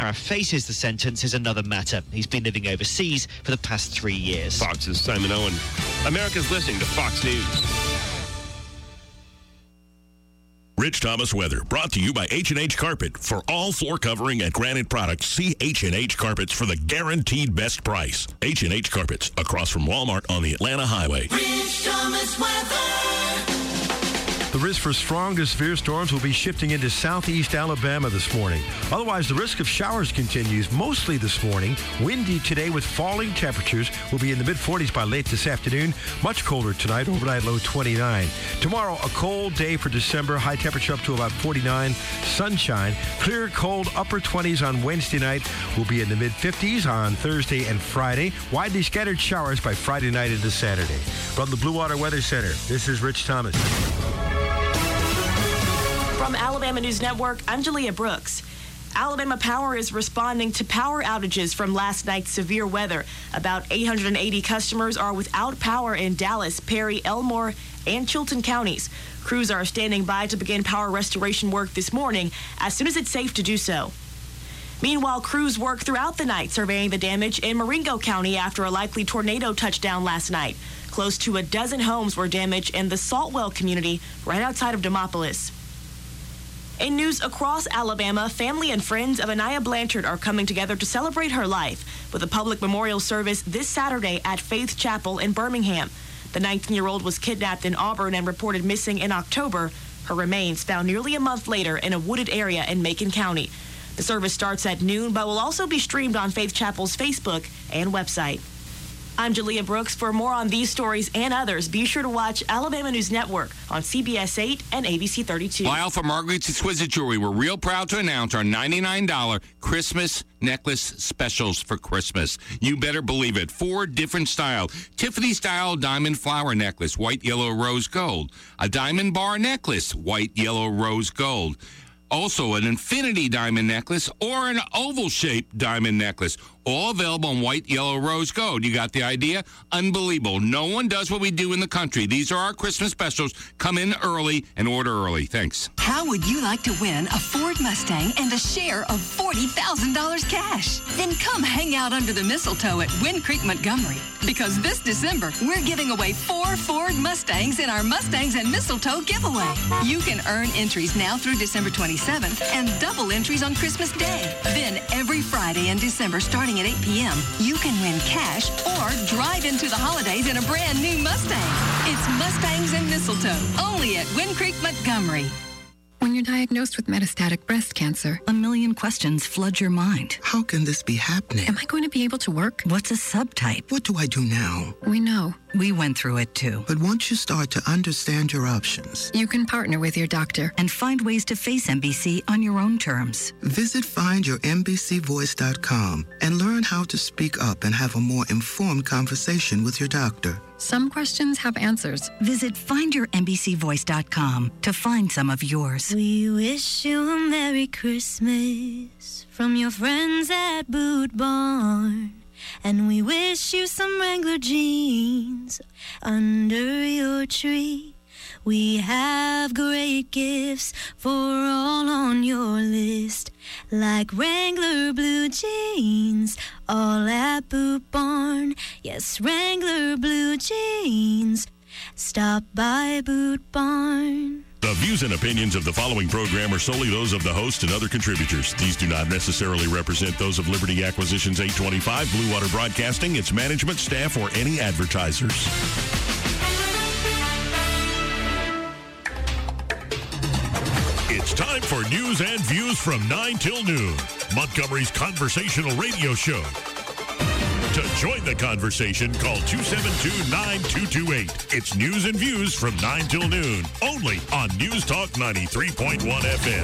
Farah faces the sentence is another matter. He's been living overseas for the past 3 years. Fox's Simon Owen. America's listening to Fox News. Rich Thomas weather brought to you by H&H Carpet. For all floor covering and granite products, see H&H Carpets for the guaranteed best price. H&H Carpets, across from Walmart on the Atlanta Highway. Rich Thomas weather. The risk for strong to severe storms will be shifting into southeast Alabama this morning. Otherwise, the risk of showers continues mostly this morning. Windy today with falling temperatures. Will be in the mid-40s by late this afternoon. Much colder tonight, overnight low 29. Tomorrow, a cold day for December. High temperature up to about 49. Sunshine. Clear, cold, upper 20s on Wednesday night. Will be in the mid-50s on Thursday and Friday. Widely scattered showers by Friday night into Saturday. From the Blue Water Weather Center, this is Rich Thomas. From Alabama News Network, I'm Jalea Brooks. Alabama Power is responding to power outages from last night's severe weather. About 880 customers are without power in Dallas, Perry, Elmore, and Chilton counties. Crews are standing by to begin power restoration work this morning as soon as it's safe to do so. Meanwhile, crews work throughout the night surveying the damage in Marengo County after a likely tornado touched down last night. Close to a dozen homes were damaged in the Saltwell community right outside of Demopolis. In news across Alabama, family and friends of Anaya Blanchard are coming together to celebrate her life with a public memorial service this Saturday at Faith Chapel in Birmingham. The 19-year-old was kidnapped in Auburn and reported missing in October. Her remains found nearly a month later in a wooded area in Macon County. The service starts at noon, but will also be streamed on Faith Chapel's Facebook and website. I'm Jalea Brooks. For more on these stories and others, be sure to watch Alabama News Network on CBS 8 and ABC 32. Lyle from Margaret's Exquisite Jewelry. We're real proud to announce our $99 Christmas necklace specials for Christmas. You better believe it. 4 different styles. Tiffany style diamond flower necklace, white, yellow, rose, gold. A diamond bar necklace, white, yellow, rose, gold. Also, an infinity diamond necklace or an oval-shaped diamond necklace. All available in white, yellow, rose, gold. You got the idea? Unbelievable. No one does what we do in the country. These are our Christmas specials. Come in early and order early. Thanks. How would you like to win a Ford Mustang and a share of $40,000 cash? Then come hang out under the mistletoe at Wind Creek, Montgomery. Because this December, we're giving away 4 Ford Mustangs in our Mustangs and Mistletoe giveaway. You can earn entries now through December 27th and double entries on Christmas Day. Then every Friday in December, starting at 8 p.m., you can win cash or drive into the holidays in a brand new Mustang. It's Mustangs and Mistletoe, only at Wind Creek, Montgomery. When you're diagnosed with metastatic breast cancer, a million questions flood your mind. How can this be happening? Am I going to be able to work? What's a subtype? What do I do now? We know. We went through it too. But once you start to understand your options, you can partner with your doctor and find ways to face MBC on your own terms. Visit findyourmbcvoice.com and learn how to speak up and have a more informed conversation with your doctor. Some questions have answers. Visit findyourmbcvoice.com to find some of yours. We wish you a Merry Christmas from your friends at Boot Barn. And we wish you some Wrangler jeans under your tree. We have great gifts for all on your list, like Wrangler blue jeans, all at Boot Barn. Yes, Wrangler blue jeans. Stop by Boot Barn. The views and opinions of the following program are solely those of the host and other contributors. These do not necessarily represent those of Liberty Acquisitions 825, Blue Water Broadcasting, its management, staff, or any advertisers. It's time for news and views from 9 till noon, Montgomery's conversational radio show. To join the conversation, call 272-9228. It's news and views from 9 till noon, only on News Talk 93.1 FM.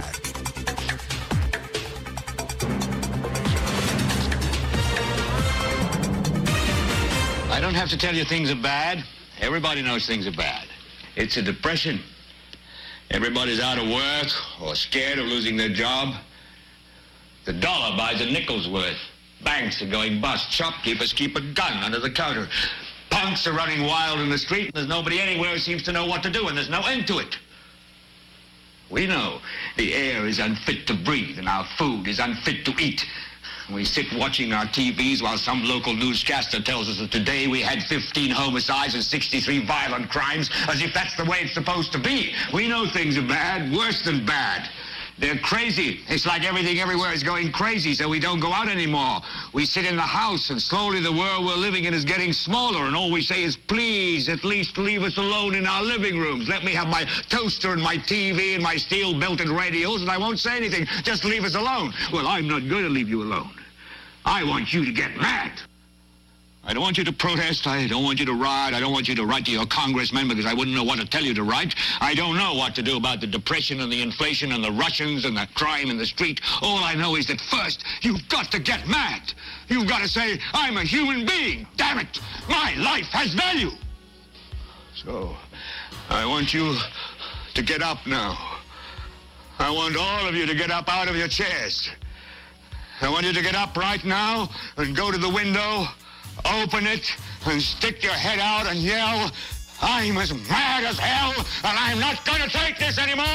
I don't have to tell you things are bad. Everybody knows things are bad. It's a depression. Everybody's out of work or scared of losing their job. The dollar buys a nickel's worth. Banks are going bust. Shopkeepers keep a gun under the counter. Punks are running wild in the street, and there's nobody anywhere who seems to know what to do, and there's no end to it. We know the air is unfit to breathe and our food is unfit to eat. We sit watching our TVs while some local newscaster tells us that today we had 15 homicides and 63 violent crimes, as if that's the way it's supposed to be. We know things are bad, worse than bad. They're crazy. It's like everything everywhere is going crazy, so we don't go out anymore. We sit in the house, and slowly the world we're living in is getting smaller, and all we say is, please, at least leave us alone in our living rooms. Let me have my toaster and my TV and my steel-belted radios, and I won't say anything. Just leave us alone. Well, I'm not going to leave you alone. I want you to get mad. I don't want you to protest. I don't want you to riot. I don't want you to write to your congressman because I wouldn't know what to tell you to write. I don't know what to do about the depression and the inflation and the Russians and the crime in the street. All I know is that first, you've got to get mad. You've got to say, I'm a human being. Damn it. My life has value. So, I want you to get up now. I want all of you to get up out of your chairs. I want you to get up right now and go to the window, open it, and stick your head out and yell, I'm as mad as hell, and I'm not going to take this anymore!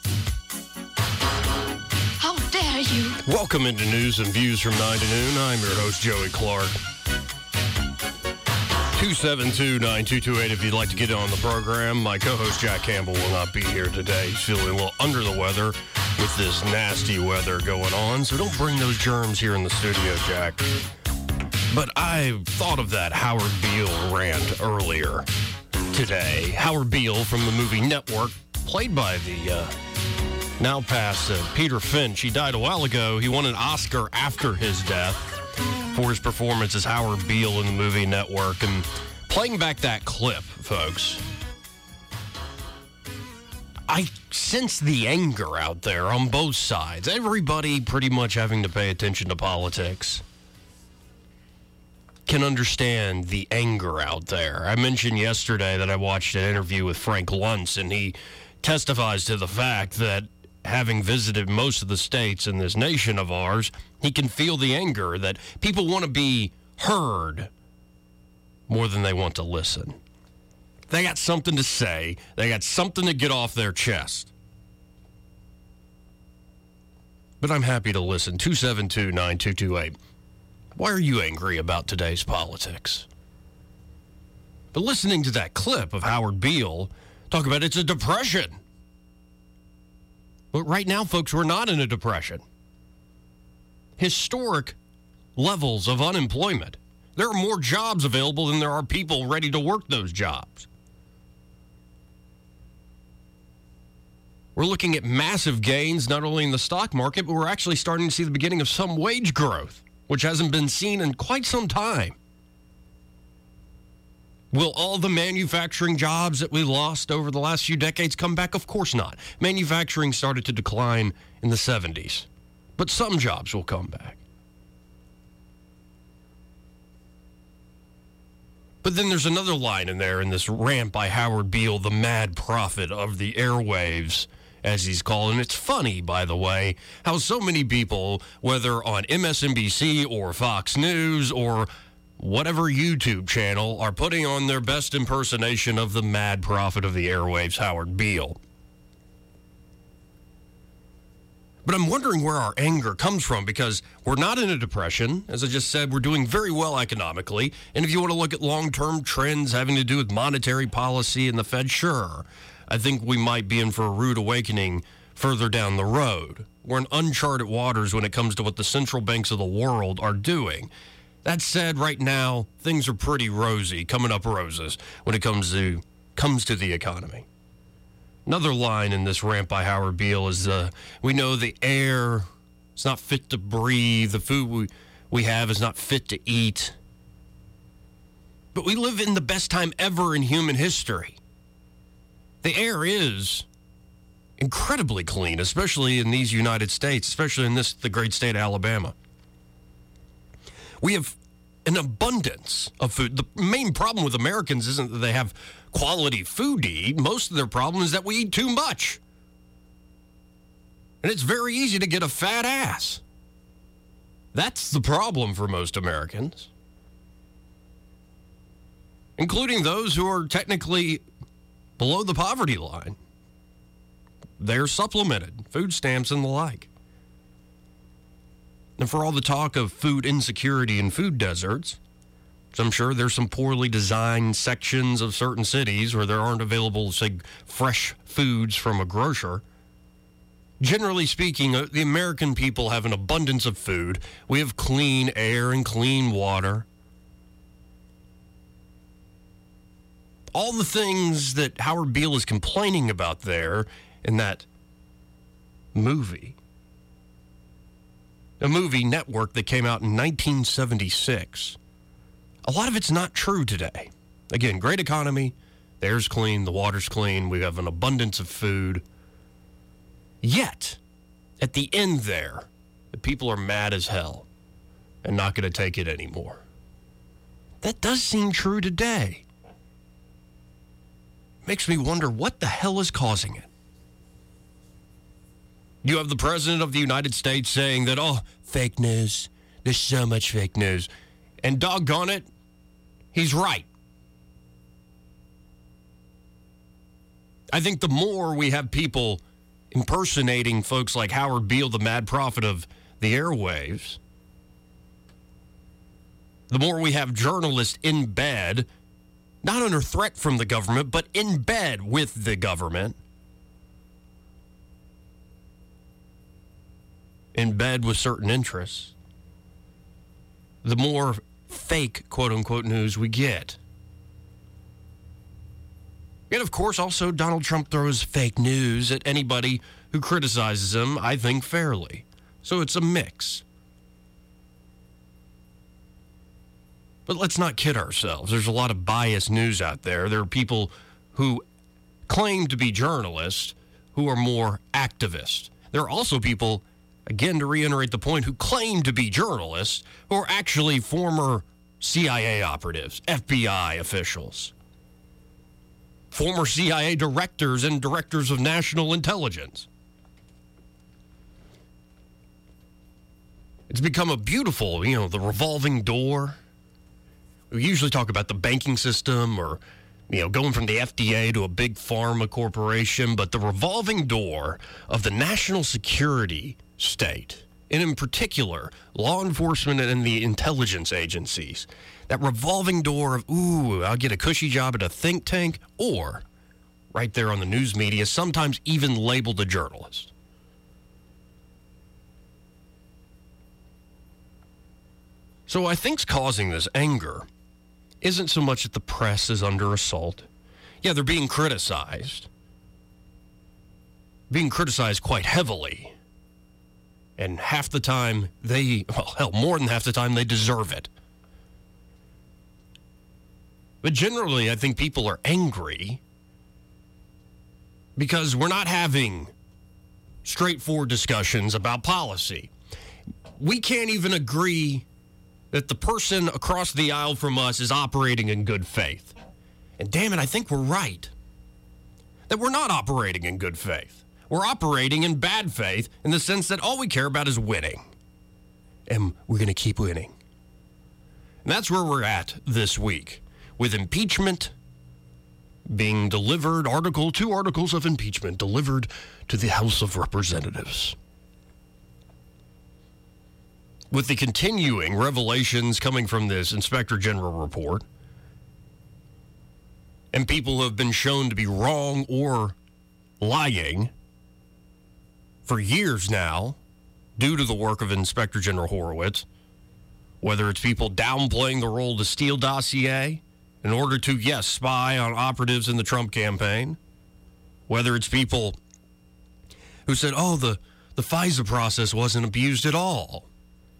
How dare you! Welcome into News and Views from 9 to noon. I'm your host, Joey Clark. 272-9228 if you'd like to get on the program. My co-host, Jack Campbell, will not be here today. He's feeling a little under the weather with this nasty weather going on, so don't bring those germs here in the studio, Jack. But I thought of that Howard Beale rant earlier today. Howard Beale from the movie Network, played by the now passed Peter Finch. He died a while ago. He won an Oscar after his death for his performance as Howard Beale in the movie Network. And playing back that clip, folks, I sense the anger out there on both sides. Everybody pretty much having to pay attention to politics can understand the anger out there. I mentioned yesterday that I watched an interview with Frank Luntz, and he testifies to the fact that having visited most of the states in this nation of ours, he can feel the anger that people want to be heard more than they want to listen. They got something to say. They got something to get off their chest. But I'm happy to listen. 272-9228. Why are you angry about today's politics? But listening to that clip of Howard Beale talk about it's a depression. But right now, folks, we're not in a depression. Historic levels of unemployment. There are more jobs available than there are people ready to work those jobs. We're looking at massive gains, not only in the stock market, but we're actually starting to see the beginning of some wage growth, which hasn't been seen in quite some time. Will all the manufacturing jobs that we lost over the last few decades come back? Of course not. Manufacturing started to decline in the 70s, but some jobs will come back. But then there's another line in there in this rant by Howard Beale, the mad prophet of the airwaves, as he's called. And it's funny, by the way, how so many people, whether on MSNBC or Fox News or whatever YouTube channel, are putting on their best impersonation of the mad prophet of the airwaves, Howard Beale. But I'm wondering where our anger comes from, because we're not in a depression. As I just said, we're doing very well economically. And if you want to look at long-term trends having to do with monetary policy and the Fed, sure, I think we might be in for a rude awakening further down the road. We're in uncharted waters when it comes to what the central banks of the world are doing. That said, right now, things are pretty rosy, coming up roses, when it comes to the economy. Another line in this rant by Howard Beale is, we know the air is not fit to breathe, the food we have is not fit to eat. But we live in the best time ever in human history. The air is incredibly clean, especially in these United States, especially in the great state of Alabama. We have an abundance of food. The main problem with Americans isn't that they have quality food to eat. Most of their problem is that we eat too much. And it's very easy to get a fat ass. That's the problem for most Americans, including those who are technically below the poverty line. they're supplemented, food stamps and the like. And for all the talk of food insecurity and food deserts, so I'm sure there's some poorly designed sections of certain cities where there aren't available, say, fresh foods from a grocer. Generally speaking, the American people have an abundance of food. We have clean air and clean water. All the things that Howard Beale is complaining about there in that movie. A movie Network that came out in 1976. A lot of it's not true today. Again, great economy. The air's clean. The water's clean. We have an abundance of food. Yet, at the end there, the people are mad as hell and not going to take it anymore. That does seem true today. Makes me wonder what the hell is causing it. You have the President of the United States saying that, oh, fake news. There's so much fake news. And doggone it, he's right. I think the more we have people impersonating folks like Howard Beale, the mad prophet of the airwaves, the more we have journalists in bed, not under threat from the government, but in bed with the government, in bed with certain interests, the more fake, quote-unquote, news we get. And, of course, also Donald Trump throws fake news at anybody who criticizes him, I think, fairly. So it's a mix. But let's not kid ourselves. There's a lot of biased news out there. There are people who claim to be journalists who are more activists. There are also people, again, to reiterate the point, who claim to be journalists who are actually former CIA operatives, FBI officials, former CIA directors and directors of national intelligence. It's become a beautiful, the revolving door. We usually talk about the banking system or, going from the FDA to a big pharma corporation, but the revolving door of the national security state, and in particular, law enforcement and the intelligence agencies, that revolving door of, I'll get a cushy job at a think tank, or right there on the news media, sometimes even labeled a journalist. So I think's causing this anger isn't so much that the press is under assault. Yeah, they're being criticized quite heavily. And half the time more than half the time they deserve it. But generally, I think people are angry because we're not having straightforward discussions about policy. We can't even agree that the person across the aisle from us is operating in good faith. And damn it, I think we're right. That we're not operating in good faith. We're operating in bad faith in the sense that all we care about is winning. And we're going to keep winning. And that's where we're at this week, with impeachment being delivered, two articles of impeachment delivered to the House of Representatives. With the continuing revelations coming from this Inspector General report, and people who have been shown to be wrong or lying for years now, due to the work of Inspector General Horowitz, whether it's people downplaying the role of the Steele dossier in order to, yes, spy on operatives in the Trump campaign, whether it's people who said, the FISA process wasn't abused at all.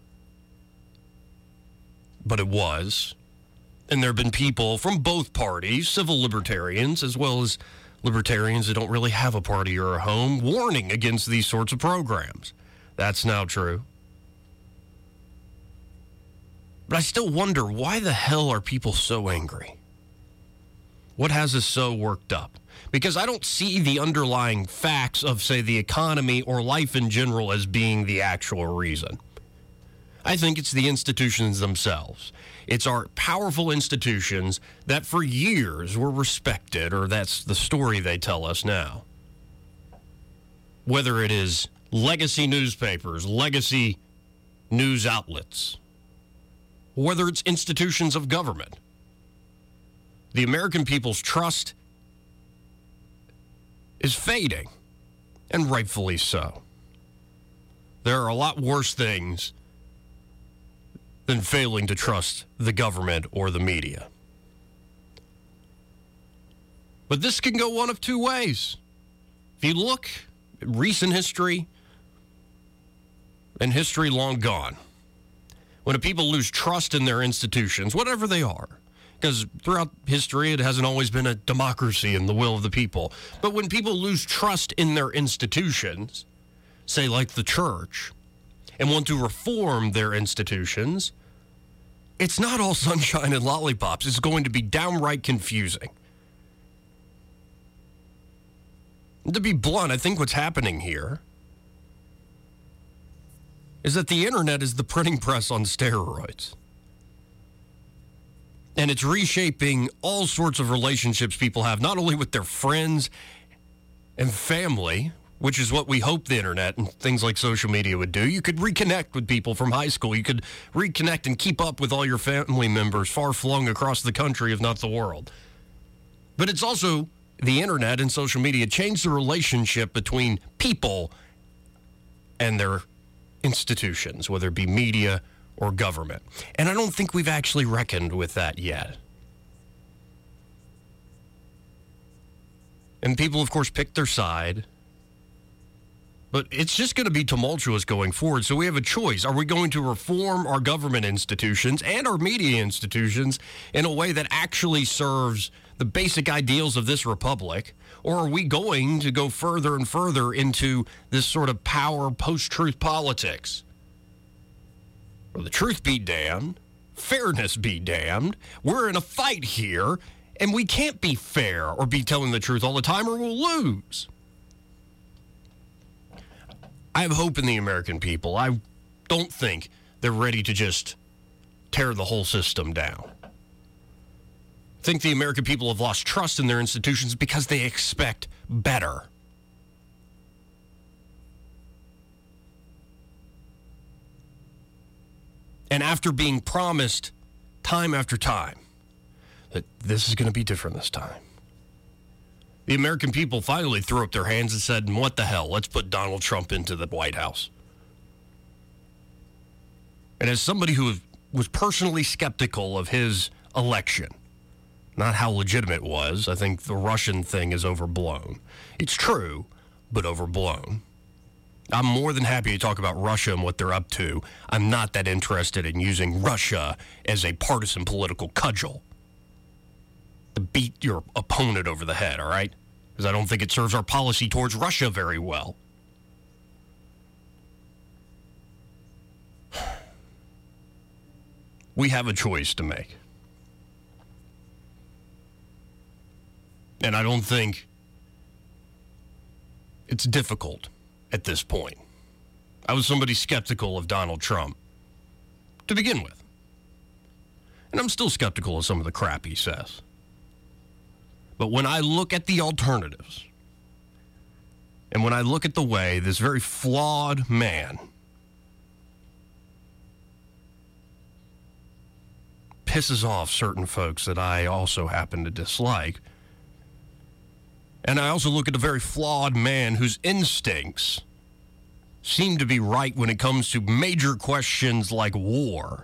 But it was. And there have been people from both parties, civil libertarians, as well as libertarians that don't really have a party or a home, warning against these sorts of programs. That's now true. But I still wonder, why the hell are people so angry? What has us so worked up? Because I don't see the underlying facts of, say, the economy or life in general as being the actual reason. I think it's the institutions themselves. It's our powerful institutions that for years were respected, or that's the story they tell us now. whether it is legacy newspapers, legacy news outlets, whether it's institutions of government. The American people's trust is fading, and rightfully so. There are a lot worse things than failing to trust the government or the media. But this can go one of two ways. If you look at recent history and history long gone, when people lose trust in their institutions, whatever they are, because throughout history it hasn't always been a democracy and the will of the people, but when people lose trust in their institutions, say like the church, and want to reform their institutions, it's not all sunshine and lollipops. It's going to be downright confusing. And to be blunt, I think what's happening here is that the internet is the printing press on steroids. And it's reshaping all sorts of relationships people have, not only with their friends and family, which is what we hope the internet and things like social media would do. You could reconnect with people from high school. You could reconnect and keep up with all your family members far-flung across the country, if not the world. But it's also the internet and social media changed the relationship between people and their institutions, whether it be media or government. And I don't think we've actually reckoned with that yet. And people, of course, pick their side. But it's just going to be tumultuous going forward. So we have a choice. Are we going to reform our government institutions and our media institutions in a way that actually serves the basic ideals of this republic? Or are we going to go further and further into this sort of power post-truth politics? Well, the truth be damned, fairness be damned. We're in a fight here, and we can't be fair or be telling the truth all the time, or we'll lose. I have hope in the American people. I don't think they're ready to just tear the whole system down. I think the American people have lost trust in their institutions because they expect better. And after being promised time after time that this is going to be different this time, the American people finally threw up their hands and said, what the hell, let's put Donald Trump into the White House. And as somebody who was personally skeptical of his election, not how legitimate it was, I think the Russian thing is overblown. It's true, but overblown. I'm more than happy to talk about Russia and what they're up to. I'm not that interested in using Russia as a partisan political cudgel to beat your opponent over the head, all right? Because I don't think it serves our policy towards Russia very well. We have a choice to make. And I don't think it's difficult at this point. I was somebody skeptical of Donald Trump to begin with. And I'm still skeptical of some of the crap he says. But when I look at the alternatives, and when I look at the way this very flawed man pisses off certain folks that I also happen to dislike, and I also look at a very flawed man whose instincts seem to be right when it comes to major questions like war.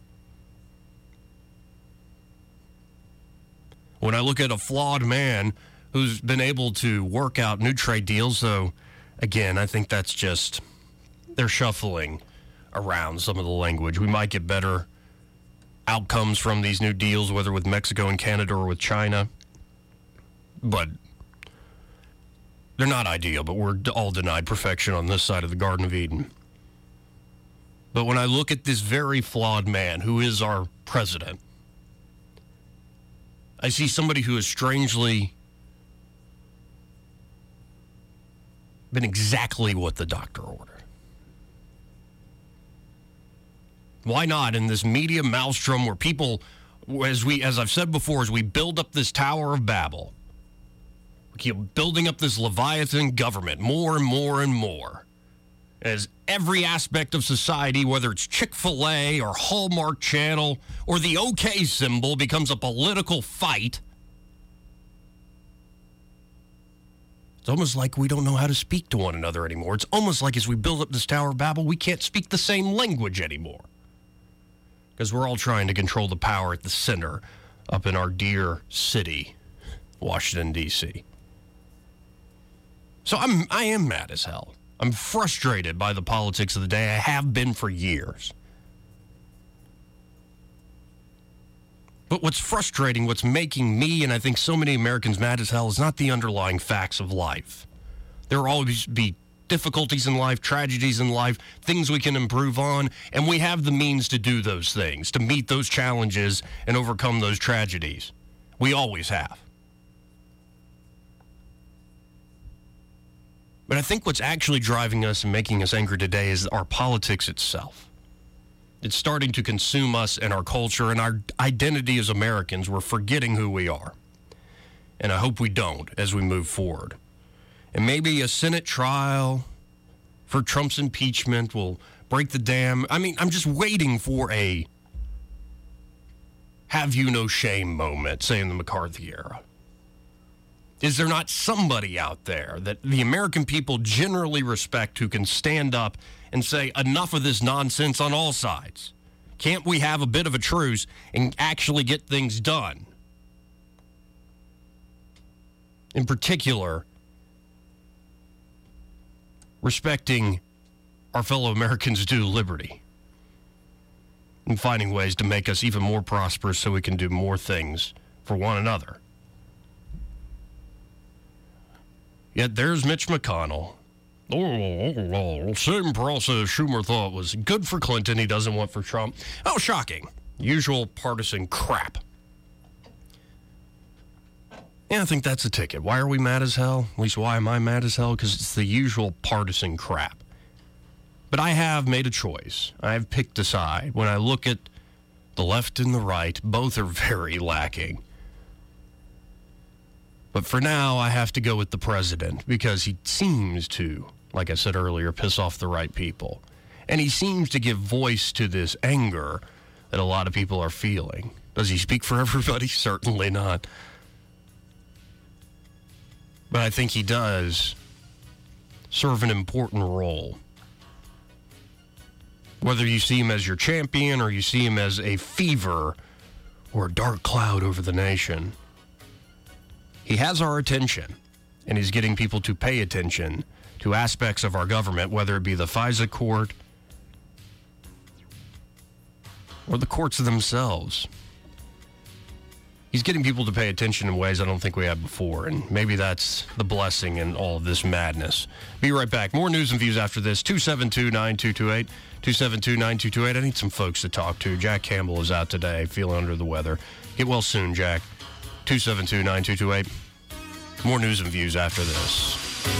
When I look at a flawed man who's been able to work out new trade deals, though, again, I think that's just, they're shuffling around some of the language. We might get better outcomes from these new deals, whether with Mexico and Canada or with China. But they're not ideal, but we're all denied perfection on this side of the Garden of Eden. But when I look at this very flawed man who is our president, I see somebody who has strangely been exactly what the doctor ordered. Why not in this media maelstrom where people, as I've said before, as we build up this Tower of Babel, We keep building up this Leviathan government more and more and more. As every aspect of society, whether it's Chick-fil-A or Hallmark Channel or the OK symbol, becomes a political fight. It's almost like we don't know how to speak to one another anymore. It's almost like as we build up this Tower of Babel, we can't speak the same language anymore. Because we're all trying to control the power at the center up in our dear city, Washington, D.C. So I am mad as hell. I'm frustrated by the politics of the day. I have been for years. But what's frustrating, what's making me and I think so many Americans mad as hell is not the underlying facts of life. There will always be difficulties in life, tragedies in life, things we can improve on, and we have the means to do those things, to meet those challenges and overcome those tragedies. We always have. But I think what's actually driving us and making us angry today is our politics itself. It's starting to consume us and our culture and our identity as Americans. We're forgetting who we are. And I hope we don't as we move forward. And maybe a Senate trial for Trump's impeachment will break the dam. I mean, I'm just waiting for a have you no shame moment, say in the McCarthy era. Is there not somebody out there that the American people generally respect who can stand up and say enough of this nonsense on all sides? Can't we have a bit of a truce and actually get things done? In particular, respecting our fellow Americans' due liberty and finding ways to make us even more prosperous so we can do more things for one another. Yet there's Mitch McConnell. Same process Schumer thought was good for Clinton, he doesn't want for Trump. Oh, shocking. Usual partisan crap. Yeah, I think that's a ticket. Why are we mad as hell? At least why am I mad as hell? Because it's the usual partisan crap. But I have made a choice. I have picked a side. When I look at the left and the right, both are very lacking. But for now, I have to go with the president because he seems to, like I said earlier, piss off the right people. And he seems to give voice to this anger that a lot of people are feeling. Does he speak for everybody? Certainly not. But I think he does serve an important role. Whether you see him as your champion or you see him as a fever or a dark cloud over the nation, he has our attention, and he's getting people to pay attention to aspects of our government, whether it be the FISA court or the courts themselves. He's getting people to pay attention in ways I don't think we have before, and maybe that's the blessing in all of this madness. Be right back. More news and views after this. 272-9228. 272-9228. I need some folks to talk to. Jack Campbell is out today, feeling under the weather. Get well soon, Jack. 272-9228. More news and views after this.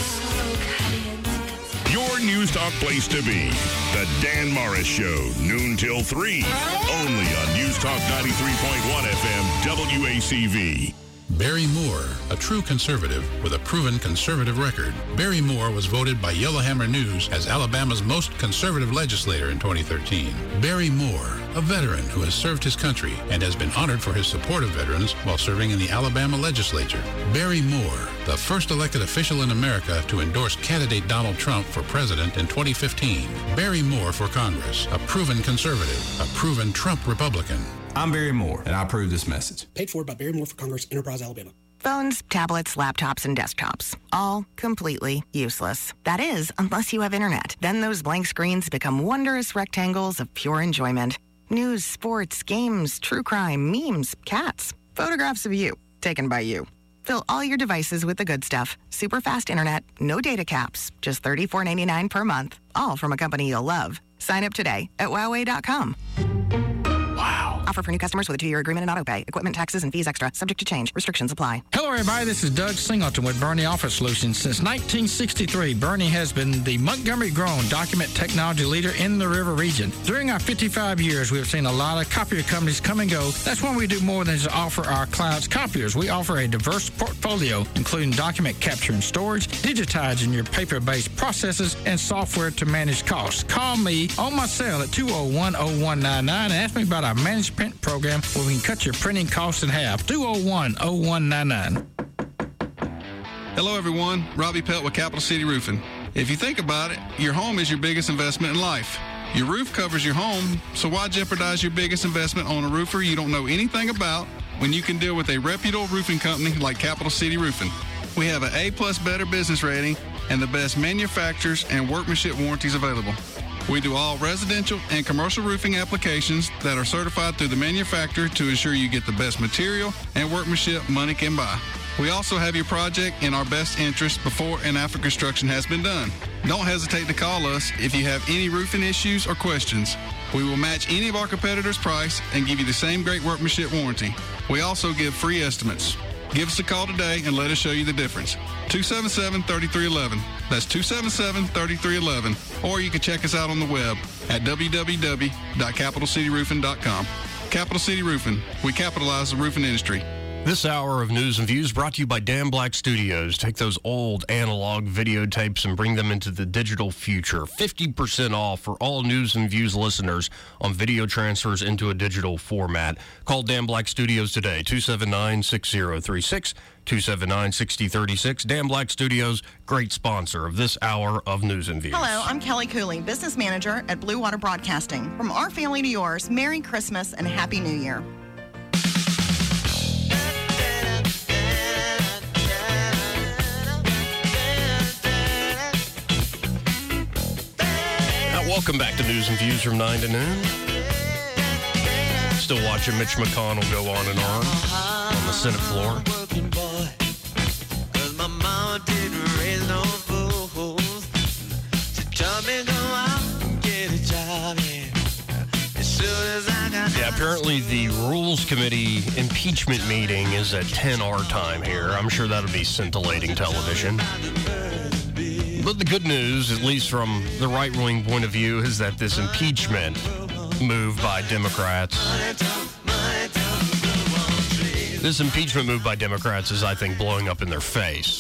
Your News Talk place to be. The Dan Morris Show, noon till 3. Only on News Talk 93.1 FM, WACV. Barry Moore, a true conservative with a proven conservative record. Barry Moore was voted by Yellowhammer News as Alabama's most conservative legislator in 2013. Barry Moore, a veteran who has served his country and has been honored for his support of veterans while serving in the Alabama legislature. Barry Moore, the first elected official in America to endorse candidate Donald Trump for president in 2015. Barry Moore for Congress, a proven conservative, a proven Trump Republican. I'm Barry Moore, and I approve this message. Paid for by Barry Moore for Congress, Enterprise, Alabama. Phones, tablets, laptops, and desktops. All completely useless. That is, unless you have internet. Then those blank screens become wondrous rectangles of pure enjoyment. News, sports, games, true crime, memes, cats, photographs of you, taken by you. Fill all your devices with the good stuff. Super fast internet, no data caps, just $34.99 per month. All from a company you'll love. Sign up today at Huawei.com. Wow. Offer for new customers with a 2-year agreement and auto pay. Equipment, taxes, and fees extra. Subject to change. Restrictions apply. Hello, everybody. This is Doug Singleton with Bernie Office Solutions. Since 1963, Bernie has been the Montgomery-grown document technology leader in the River region. During our 55 years, we have seen a lot of copier companies come and go. That's why we do more than just offer our clients copiers. We offer a diverse portfolio, including document capture and storage, digitizing your paper-based processes, and software to manage costs. Call me on my cell at 201-0199 and ask me about our managed print program where we can cut your printing costs in half. 201-0199. Hello, everyone. Robbie Pelt with Capital City Roofing. If you think about it, your home is your biggest investment in life. Your roof covers your home, so why jeopardize your biggest investment on a roofer you don't know anything about when you can deal with a reputable roofing company like Capital City Roofing? We have an A+ Better business rating and the best manufacturers and workmanship warranties available. We do all residential and commercial roofing applications that are certified through the manufacturer to ensure you get the best material and workmanship money can buy. We also have your project in our best interest before and after construction has been done. Don't hesitate to call us if you have any roofing issues or questions. We will match any of our competitors' price and give you the same great workmanship warranty. We also give free estimates. Give us a call today and let us show you the difference. 277-3311. That's 277-3311. Or you can check us out on the web at www.capitalcityroofing.com. Capital City Roofing. We capitalize the roofing industry. This hour of News and Views brought to you by Dan Black Studios. Take those old analog videotapes and bring them into the digital future. 50% off for all News and Views listeners on video transfers into a digital format. Call Dan Black Studios today, 279-6036, 279-6036. Dan Black Studios, great sponsor of this hour of News and Views. Hello, I'm Kelly Cooley, business manager at Blue Water Broadcasting. From our family to yours, Merry Christmas and Happy New Year. Welcome back to News and Views from 9 to noon. Still watching Mitch McConnell go on and on the Senate floor. Yeah, apparently the Rules Committee impeachment meeting is at 10 our time here. I'm sure that'll be scintillating television. But the good news, at least from the right-wing point of view, is that this impeachment move by Democrats is, I think, blowing up in their face.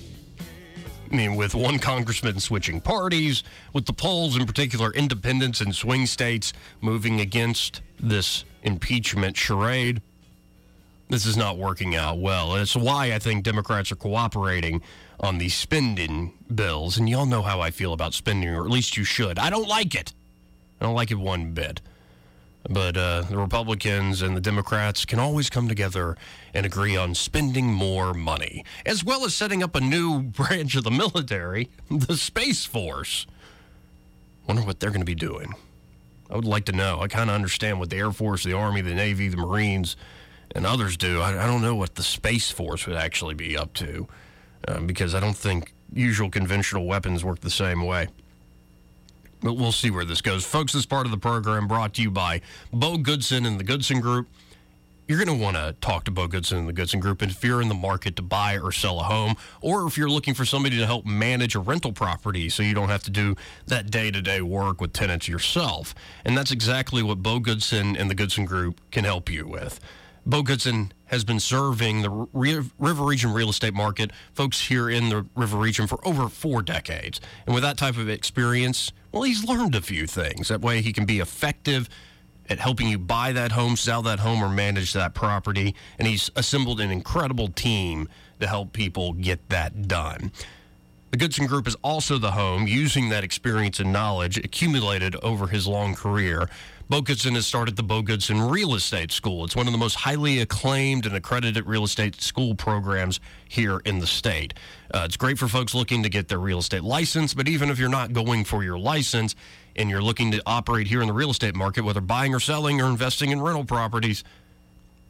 I mean, with one congressman switching parties, with the polls, in particular, independents and swing states moving against this impeachment charade, this is not working out well. And it's why I think Democrats are cooperating on these spending bills. And y'all know how I feel about spending, or at least you should. I don't like it. I don't like it one bit. But the Republicans and the Democrats can always come together and agree on spending more money, as well as setting up a new branch of the military, the Space Force. Wonder what they're going to be doing. I would like to know. I kind of understand what the Air Force, the Army, the Navy, the Marines, and others do. I don't know what the Space Force would actually be up to. Because I don't think usual conventional weapons work the same way. But we'll see where this goes. Folks, this part of the program brought to you by Bo Goodson and the Goodson Group. You're going to want to talk to Bo Goodson and the Goodson Group if you're in the market to buy or sell a home, or if you're looking for somebody to help manage a rental property so you don't have to do that day-to-day work with tenants yourself. And that's exactly what Bo Goodson and the Goodson Group can help you with. Bo Goodson has been serving the River Region real estate market, folks here in the River Region, for over 4 decades. And with that type of experience, well, he's learned a few things. That way he can be effective at helping you buy that home, sell that home, or manage that property. And he's assembled an incredible team to help people get that done. The Goodson Group is also the home, using that experience and knowledge accumulated over his long career. Bo Goodson has started the Bo Goodson Real Estate School. It's one of the most highly acclaimed and accredited real estate school programs here in the state. It's great for folks looking to get their real estate license, but even if you're not going for your license and you're looking to operate here in the real estate market, whether buying or selling or investing in rental properties,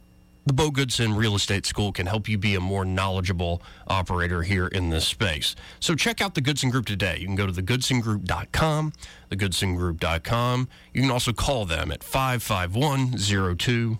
the Bo Goodson Real Estate School can help you be a more knowledgeable operator here in this space. So check out the Goodson Group today. You can go to thegoodsongroup.com, thegoodsongroup.com. You can also call them at 551-0225,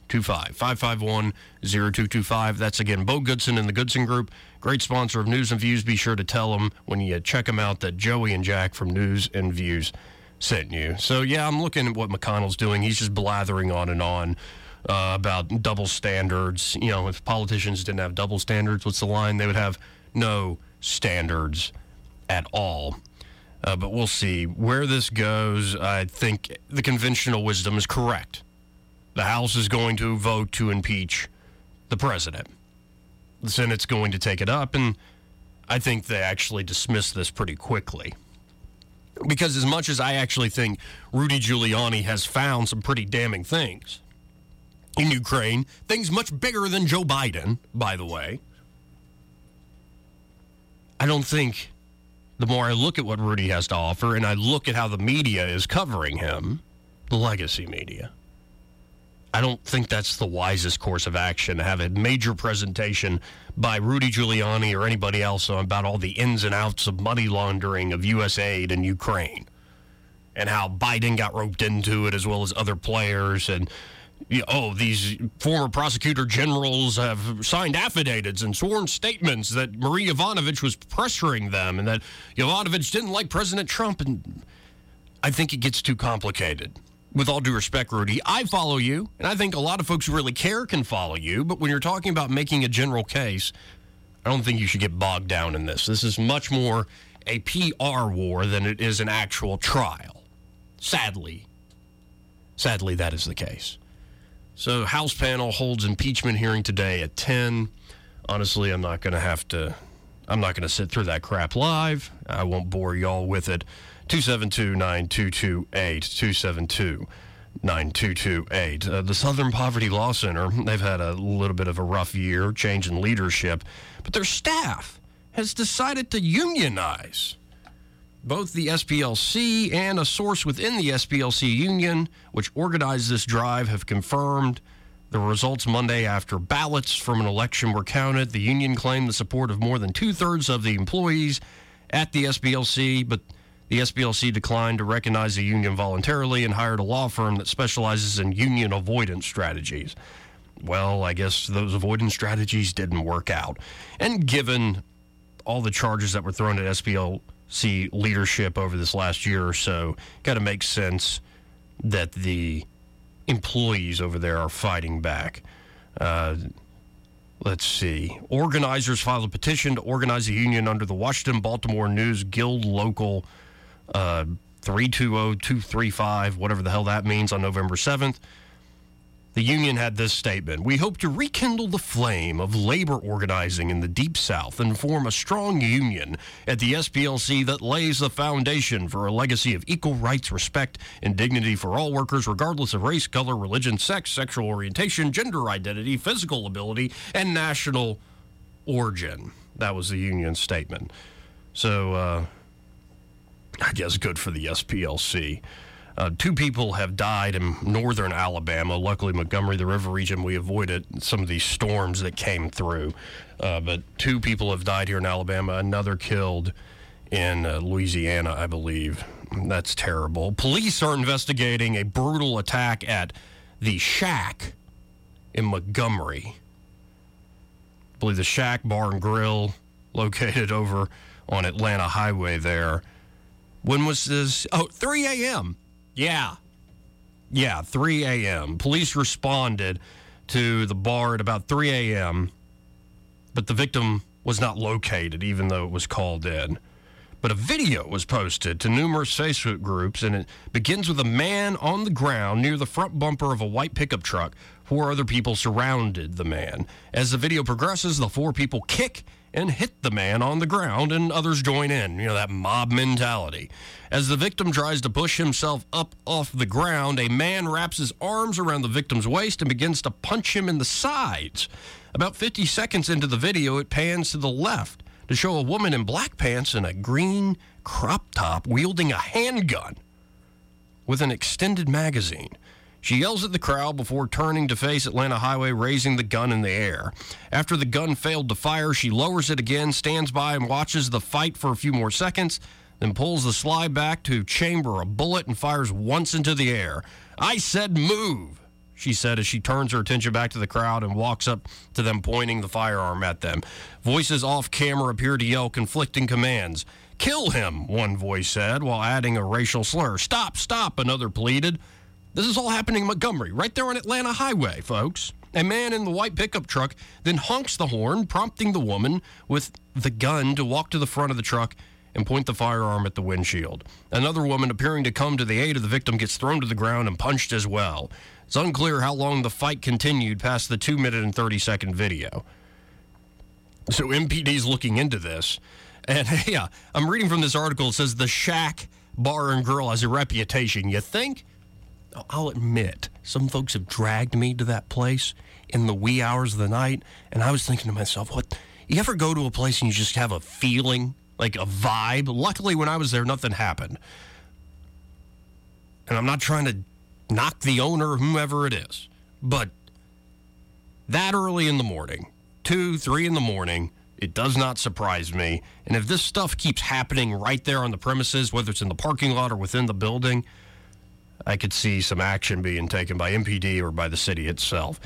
551-0225. That's, again, Bo Goodson and the Goodson Group, great sponsor of News and Views. Be sure to tell them when you check them out that Joey and Jack from News and Views sent you. So, yeah, I'm looking at what McConnell's doing. He's just blathering on and on about double standards. You know, if politicians didn't have double standards, what's the line? They would have no standards at all. But we'll see where this goes. I think the conventional wisdom is correct. The House is going to vote to impeach the president. The Senate's going to take it up, and I think they actually dismiss this pretty quickly. Because as much as I actually think Rudy Giuliani has found some pretty damning things in Ukraine, things much bigger than Joe Biden, by the way, I don't think, the more I look at what Rudy has to offer and I look at how the media is covering him, the legacy media, I don't think that's the wisest course of action, to have a major presentation by Rudy Giuliani or anybody else about all the ins and outs of money laundering of U.S. aid in Ukraine and how Biden got roped into it as well as other players. And, these former prosecutor generals have signed affidavits and sworn statements that Marie Yovanovitch was pressuring them and that Yovanovitch didn't like President Trump. And I think it gets too complicated. With all due respect, Rudy, I follow you, and I think a lot of folks who really care can follow you, but when you're talking about making a general case, I don't think you should get bogged down in this. This is much more a PR war than it is an actual trial. Sadly, that is the case. So House panel holds impeachment hearing today at 10. Honestly, I'm not going to sit through that crap live. I won't bore y'all with it. 272-9228, 272-9228. The Southern Poverty Law Center, they've had a little bit of a rough year, change in leadership, but their staff has decided to unionize. Both the SPLC and a source within the SPLC union, which organized this drive, have confirmed the results Monday after ballots from an election were counted. The union claimed the support of more than two-thirds of the employees at the SPLC, but the SPLC declined to recognize the union voluntarily and hired a law firm that specializes in union avoidance strategies. Well, I guess those avoidance strategies didn't work out. And given all the charges that were thrown at SPLC leadership over this last year or so, kind of makes sense that the employees over there are fighting back. Let's see. Organizers filed a petition to organize the union under the Washington Baltimore News Guild Local 320235, whatever the hell that means, on November 7th. The union had this statement: "We hope to rekindle the flame of labor organizing in the Deep South and form a strong union at the SPLC that lays the foundation for a legacy of equal rights, respect, and dignity for all workers, regardless of race, color, religion, sex, sexual orientation, gender identity, physical ability, and national origin." That was the union statement. So, I guess good for the SPLC. 2 people have died in northern Alabama. Luckily, Montgomery, the river region, we avoided some of these storms that came through. But 2 people have died here in Alabama, another killed in Louisiana, I believe. That's terrible. Police are investigating a brutal attack at the Shack in Montgomery. I believe the Shack Bar and Grill, located over on Atlanta Highway there. When was this? 3 a.m. Yeah, 3 a.m. Police responded to the bar at about 3 a.m., but the victim was not located, even though it was called in. But a video was posted to numerous Facebook groups, and it begins with a man on the ground near the front bumper of a white pickup truck. 4 other people surrounded the man. As the video progresses, the 4 people kick and hit the man on the ground, and others join in. That mob mentality. As the victim tries to push himself up off the ground, a man wraps his arms around the victim's waist and begins to punch him in the sides. About 50 seconds into the video, it pans to the left to show a woman in black pants and a green crop top wielding a handgun with an extended magazine. She yells at the crowd before turning to face Atlanta Highway, raising the gun in the air. After the gun failed to fire, she lowers it again, stands by and watches the fight for a few more seconds, then pulls the slide back to chamber a bullet and fires once into the air. "I said move," she said as she turns her attention back to the crowd and walks up to them, pointing the firearm at them. Voices off camera appear to yell conflicting commands. "Kill him," one voice said, while adding a racial slur. "Stop, stop," another pleaded. This is all happening in Montgomery, right there on Atlanta Highway, folks. A man in the white pickup truck then honks the horn, prompting the woman with the gun to walk to the front of the truck and point the firearm at the windshield. Another woman appearing to come to the aid of the victim gets thrown to the ground and punched as well. It's unclear how long the fight continued past the 2-minute and 30-second video. So MPD's looking into this. And yeah, I'm reading from this article. It says the Shack Bar and Grill has a reputation. You think? I'll admit, some folks have dragged me to that place in the wee hours of the night, and I was thinking to myself, what? You ever go to a place and you just have a feeling, like a vibe? Luckily, when I was there, nothing happened. And I'm not trying to knock the owner or whomever it is, but that early in the morning, 2, 3 in the morning, it does not surprise me. And if this stuff keeps happening right there on the premises, whether it's in the parking lot or within the building, I could see some action being taken by MPD or by the city itself.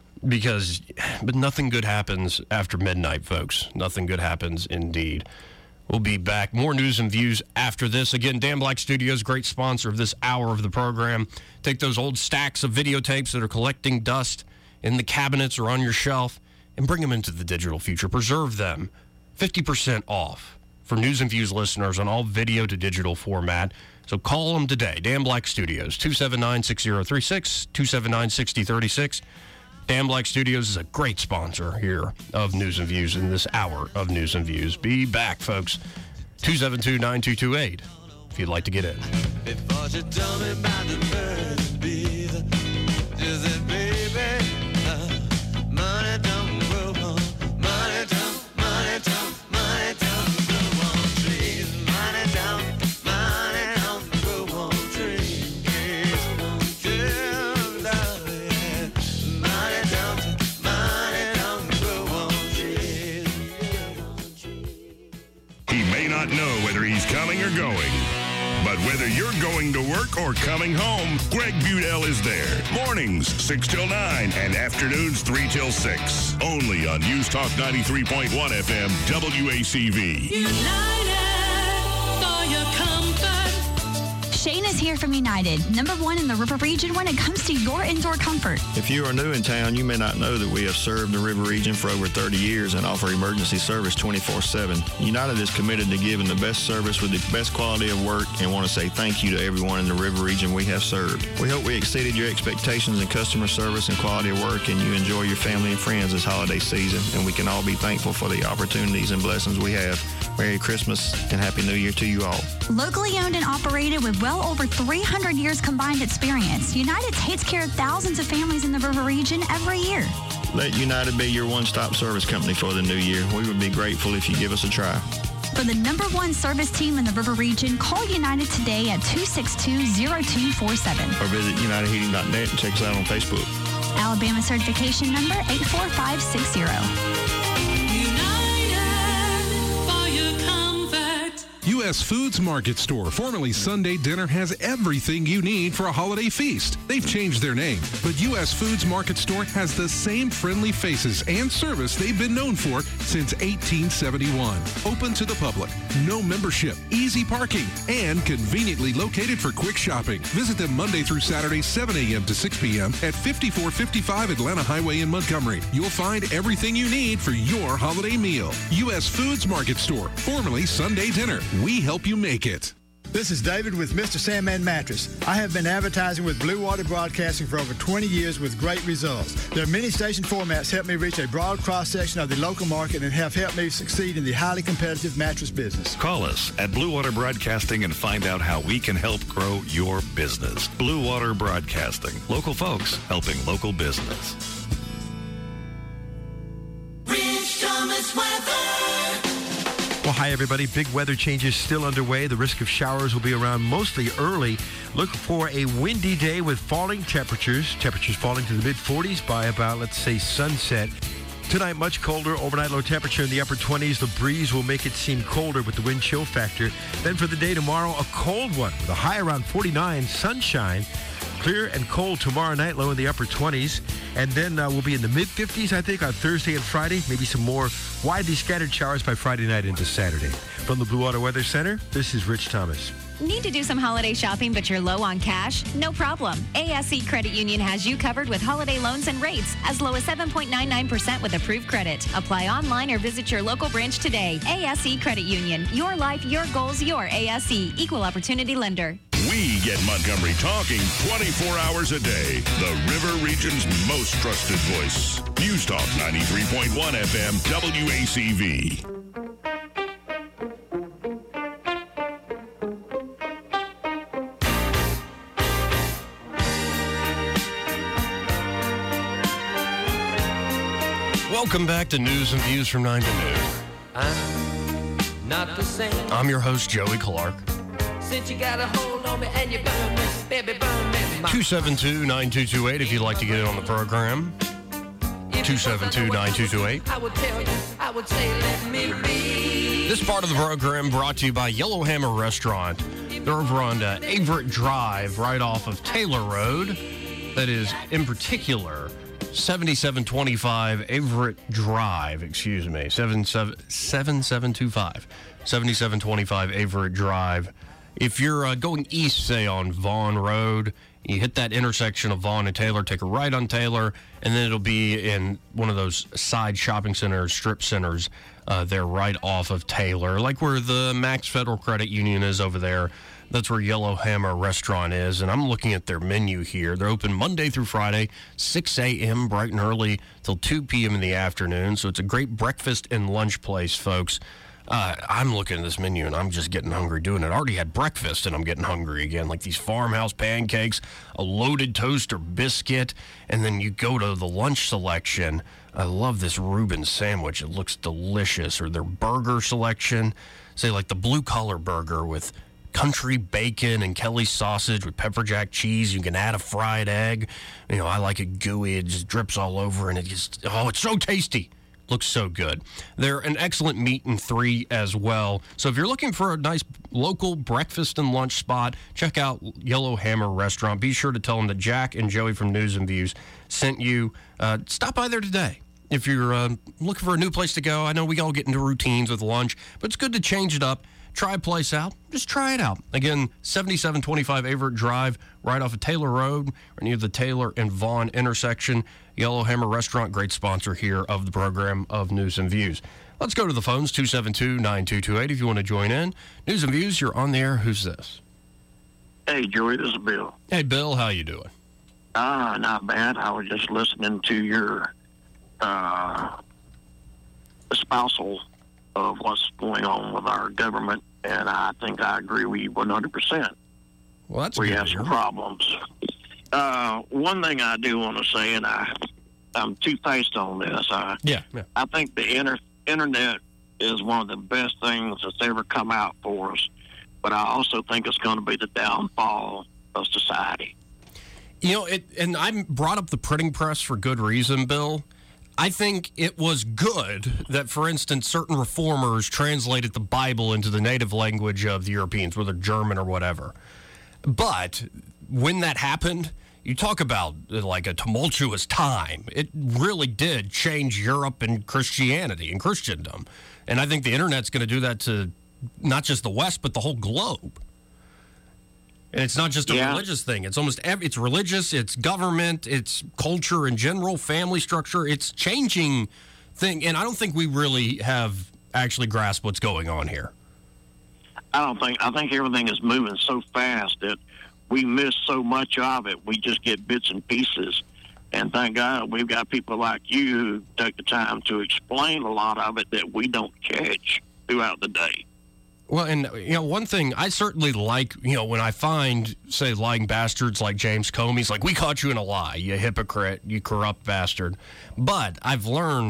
But nothing good happens after midnight, folks. Nothing good happens indeed. We'll be back. More news and views after this. Again, Dan Black Studios, great sponsor of this hour of the program. Take those old stacks of videotapes that are collecting dust in the cabinets or on your shelf and bring them into the digital future. Preserve them. 50% off for News and Views listeners on all video to digital format. So call them today. Dan Black Studios, 279-6036, 279-6036. Dan Black Studios is a great sponsor here of News and Views in this hour of News and Views. Be back, folks. 272-9228 if you'd like to get in. Before you tell me about the birds, baby, just say, baby, money don't grow on, money don't grow on trees, money don't grow on trees, girl, darling, money don't grow on trees. He may not know whether he's coming or going, but whether you're going to work or coming home, Greg Budell is there. Mornings, 6 till 9, and afternoons, 3 till 6. Only on News Talk 93.1 FM, WACV. United for your comfort. Shane is here from United, #1 in the River Region when it comes to your indoor comfort. If you are new in town, you may not know that we have served the River Region for over 30 years and offer emergency service 24/7. United is committed to giving the best service with the best quality of work and want to say thank you to everyone in the River Region we have served. We hope we exceeded your expectations in customer service and quality of work, and you enjoy your family and friends this holiday season, and we can all be thankful for the opportunities and blessings we have. Merry Christmas and Happy New Year to you all. Locally owned and operated with well over 300 years combined experience, United takes care of thousands of families in the River Region every year. Let United be your one-stop service company for the new year. We would be grateful if you give us a try. For the #1 service team in the River Region, call United today at 262-0247. Or visit UnitedHeating.net and check us out on Facebook. Alabama certification number 84560. U.S. Foods Market Store, formerly Sunday Dinner, has everything you need for a holiday feast. They've changed their name, but U.S. Foods Market Store has the same friendly faces and service they've been known for since 1871. Open to the public, no membership, easy parking, and conveniently located for quick shopping. Visit them Monday through Saturday, 7 a.m. to 6 p.m. at 5455 Atlanta Highway in Montgomery. You'll find everything you need for your holiday meal. U.S. Foods Market Store, formerly Sunday Dinner. We help you make it. This is David with Mr. Sandman Mattress. I have been advertising with Blue Water Broadcasting for over 20 years with great results. Their many station formats help me reach a broad cross-section of the local market and have helped me succeed in the highly competitive mattress business. Call us at Blue Water Broadcasting and find out how we can help grow your business. Blue Water Broadcasting. Local folks helping local business. Rich Thomas weather. Well, hi, everybody. Big weather changes still underway. The risk of showers will be around mostly early. Look for a windy day with falling temperatures. Temperatures falling to the mid-40s by about, let's say, sunset. Tonight, much colder. Overnight low temperature in the upper 20s. The breeze will make it seem colder with the wind chill factor. Then for the day tomorrow, a cold one with a high around 49. Sunshine. Clear and cold tomorrow night, low in the upper 20s. And then we'll be in the mid-50s, I think, on Thursday and Friday. Maybe some more widely scattered showers by Friday night into Saturday. From the Blue Water Weather Center, this is Rich Thomas. Need to do some holiday shopping, but you're low on cash? No problem. ASE Credit Union has you covered with holiday loans and rates as low as 7.99% with approved credit. Apply online or visit your local branch today. ASE Credit Union. Your life, your goals, your ASE. Equal Opportunity Lender. We get Montgomery talking 24 hours a day. The River Region's most trusted voice. News Talk 93.1 FM WACV. Welcome back to News and Views from 9 to noon. I'm not the same. I'm your host, Joey Clark. Since you got a hold on me and you burn me, baby, burn me. 272-9228 if you'd like to get in on the program. 272-9228. I would tell you, I would say, let me be. This part of the program brought to you by Yellowhammer Restaurant. They're over on Averett Drive, right off of Taylor Road. That is, in particular, 7725 Averett Drive, 7725. 7725 Averett Drive. If you're going east, say, on Vaughn Road, you hit that intersection of Vaughn and Taylor, take a right on Taylor, and then it'll be in one of those side shopping centers, strip centers, there right off of Taylor, like where the Max Federal Credit Union is over there. That's where Yellowhammer Restaurant is, and I'm looking at their menu here. They're open Monday through Friday, 6 a.m. bright and early till 2 p.m. in the afternoon, so it's a great breakfast and lunch place, folks. I'm looking at this menu, and I'm just getting hungry doing it. I already had breakfast, and I'm getting hungry again, like these farmhouse pancakes, a loaded toast or biscuit, and then you go to the lunch selection. I love this Reuben sandwich. It looks delicious. Or their burger selection, say like the blue-collar burger with country bacon and Kelly sausage with pepper jack cheese. You can add a fried egg. You know, I like it gooey. It just drips all over, and it just, oh, it's so tasty. Looks so good. They're an excellent meat and 3 as well. So if you're looking for a nice local breakfast and lunch spot, check out Yellowhammer Restaurant. Be sure to tell them that Jack and Joey from News and Views sent you. Stop by there today. If you're looking for a new place to go, I know we all get into routines with lunch, but it's good to change it up. Try a place out. Just try it out. Again, 7725 Averett Drive, right off of Taylor Road, or near the Taylor and Vaughn intersection. Yellowhammer Restaurant, great sponsor here of the program of News and Views. Let's go to the phones, 272-9228, if you want to join in. News and Views, you're on the air. Who's this? Hey, Joey, this is Bill. Hey, Bill, how you doing? Not bad. I was just listening to your espousal of what's going on with our government, and I think I agree with you 100%. Well, that's we good have some problems. One thing I do want to say, and I'm two-faced on this. I think the internet is one of the best things that's ever come out for us, but I also think it's going to be the downfall of society. You know, and I brought up the printing press for good reason, Bill. I think it was good that, for instance, certain reformers translated the Bible into the native language of the Europeans, whether German or whatever. But when that happened, you talk about like a tumultuous time. It really did change Europe and Christianity and Christendom. And I think the internet's going to do that to not just the West, but the whole globe. And it's not just a religious thing. It's it's religious, it's government, it's culture in general, family structure. It's changing thing. And I don't think we really have actually grasped what's going on here. I think everything is moving so fast that we miss so much of it. We just get bits and pieces. And thank God we've got people like you who take the time to explain a lot of it that we don't catch throughout the day. Well, and, you know, one thing I certainly like, you know, when I find, say, lying bastards like James Comey's like, we caught you in a lie, you hypocrite, you corrupt bastard. But I've learned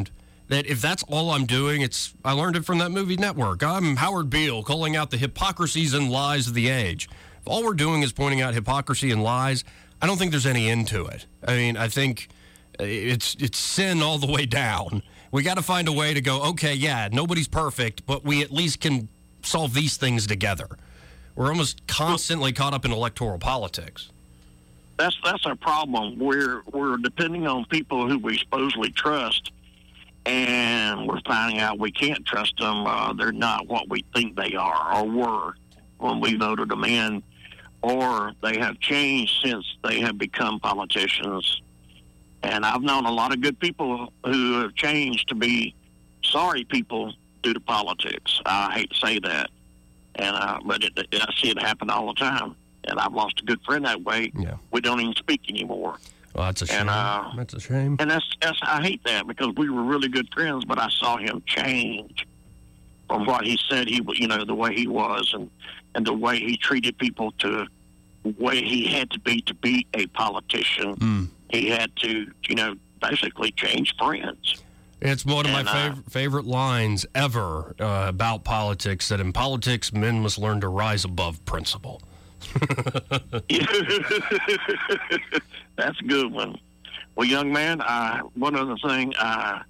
that if that's all I'm doing, I learned it from that movie Network. I'm Howard Beale calling out the hypocrisies and lies of the age. If all we're doing is pointing out hypocrisy and lies, I don't think there's any end to it. I mean, I think it's sin all the way down. We got to find a way to go, okay, yeah, nobody's perfect, but we at least can solve these things together. We're almost constantly caught up in electoral politics. That's our problem. We're depending on people who we supposedly trust, and we're finding out we can't trust them. They're not what we think they are or were when we voted them in, or they have changed since they have become politicians. And I've known a lot of good people who have changed to be sorry people due to politics. I hate to say that, but I see it happen all the time. And I've lost a good friend that way. Yeah. We don't even speak anymore. Well, that's a shame. That's a shame. And that's I hate that because we were really good friends, but I saw him change from what he said he was, the way he was, and the way he treated people, to the way he had to be a politician. He had to, basically change friends. It's one of my favorite lines ever about politics, that in politics, men must learn to rise above principle. That's a good one. Well, young man, one other thing, I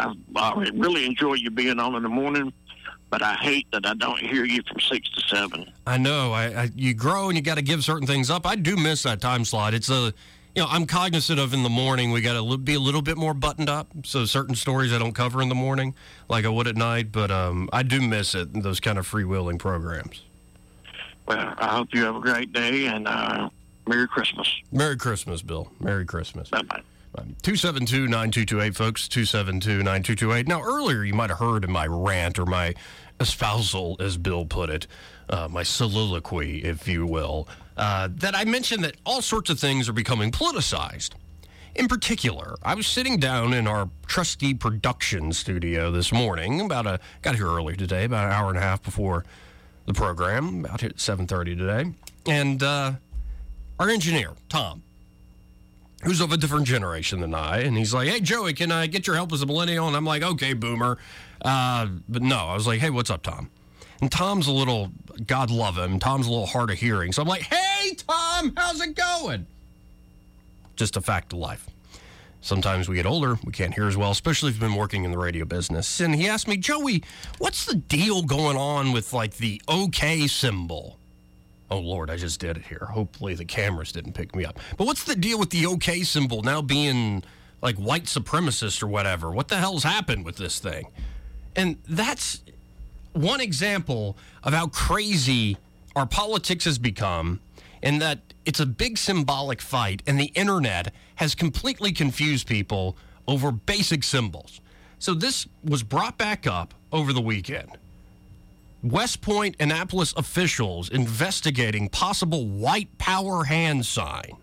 really enjoy you being on in the morning, but I hate that I don't hear you from 6 to 7. I know. You grow and you got to give certain things up. I do miss that time slot. It's I'm cognizant of in the morning we got to be a little bit more buttoned up. So certain stories I don't cover in the morning like I would at night, but I do miss it, those kind of freewheeling programs. Well, I hope you have a great day, and Merry Christmas. Merry Christmas, Bill. Merry Christmas. Bye-bye. 272-9228, folks, 272-9228. Now, earlier you might have heard in my rant, or my espousal, as Bill put it, my soliloquy, if you will, that I mentioned that all sorts of things are becoming politicized. In particular, I was sitting down in our trusty production studio this morning, got here early today, about an hour and a half before the program, about at 7:30 today, and our engineer, Tom, who's of a different generation than I, and he's like, hey, Joey, can I get your help as a millennial? And I'm like, okay, boomer. But no, I was like, hey, what's up, Tom? And Tom's a little, God love him, Tom's a little hard of hearing. So I'm like, hey, Tom, how's it going? Just a fact of life. Sometimes we get older, we can't hear as well, especially if you've been working in the radio business. And he asked me, Joey, what's the deal going on with, like, the OK symbol? Oh, Lord, I just did it here. Hopefully the cameras didn't pick me up. But what's the deal with the OK symbol now being, like, white supremacist or whatever? What the hell's happened with this thing? And that's one example of how crazy our politics has become, and that it's a big symbolic fight, and the internet has completely confused people over basic symbols. So this was brought back up over the weekend. West Point Annapolis officials investigating possible white power hand sign.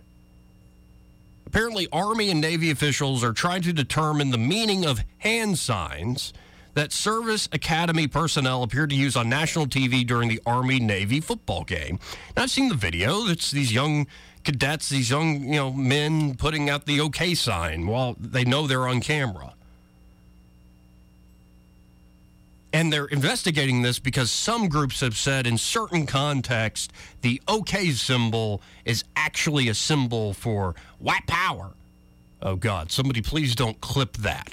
Apparently, Army and Navy officials are trying to determine the meaning of hand signs that Service Academy personnel appeared to use on national TV during the Army-Navy football game. Now, I've seen the video. It's these young cadets, these young, men putting out the OK sign while they know they're on camera. And they're investigating this because some groups have said in certain contexts, the OK symbol is actually a symbol for white power. Oh, God, somebody please don't clip that.